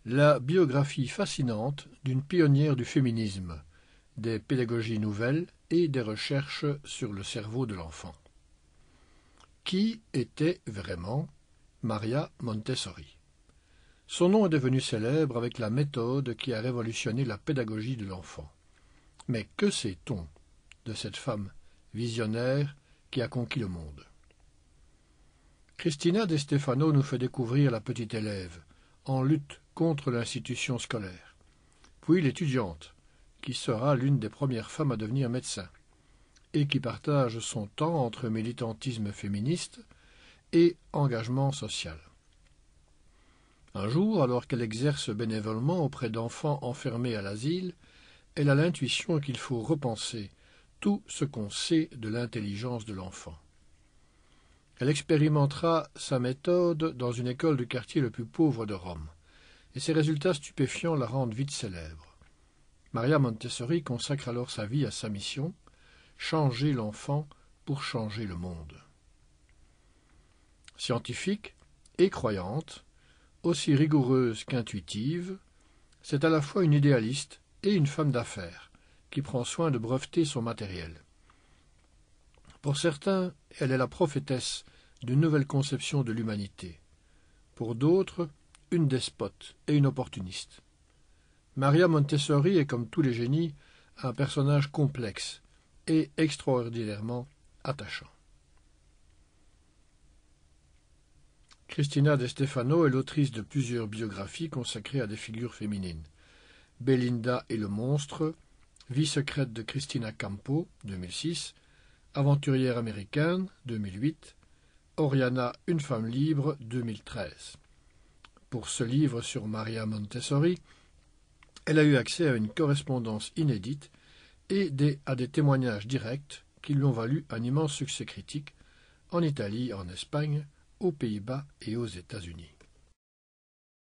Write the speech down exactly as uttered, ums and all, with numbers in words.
La biographie fascinante d'une pionnière du féminisme, des pédagogies nouvelles et des recherches sur le cerveau de l'enfant. Qui était vraiment Maria Montessori? Son nom est devenu célèbre avec la méthode qui a révolutionné la pédagogie de l'enfant. Mais que sait-on de cette femme visionnaire qui a conquis le monde? Cristina De Stefano nous fait découvrir la petite élève, en lutte contre l'institution scolaire, puis l'étudiante, qui sera l'une des premières femmes à devenir médecin, et qui partage son temps entre militantisme féministe et engagement social. Un jour, alors qu'elle exerce bénévolement auprès d'enfants enfermés à l'asile, elle a l'intuition qu'il faut repenser tout ce qu'on sait de l'intelligence de l'enfant. Elle expérimentera sa méthode dans une école du quartier le plus pauvre de Rome, et ses résultats stupéfiants la rendent vite célèbre. Maria Montessori consacre alors sa vie à sa mission, changer l'enfant pour changer le monde. Scientifique et croyante, aussi rigoureuse qu'intuitive, c'est à la fois une idéaliste et une femme d'affaires qui prend soin de breveter son matériel. Pour certains, elle est la prophétesse d'une nouvelle conception de l'humanité. Pour d'autres, une despote et une opportuniste. Maria Montessori est, comme tous les génies, un personnage complexe et extraordinairement attachant. Cristina De Stefano est l'autrice de plusieurs biographies consacrées à des figures féminines. Belinda et le monstre, Vie secrète de Cristina Campo, deux mille six, Aventurière américaine, deux mille huit, Oriana, une femme libre, deux mille treize. Pour ce livre sur Maria Montessori, elle a eu accès à une correspondance inédite et des, à des témoignages directs qui lui ont valu un immense succès critique en Italie, en Espagne, aux Pays-Bas et aux États-Unis.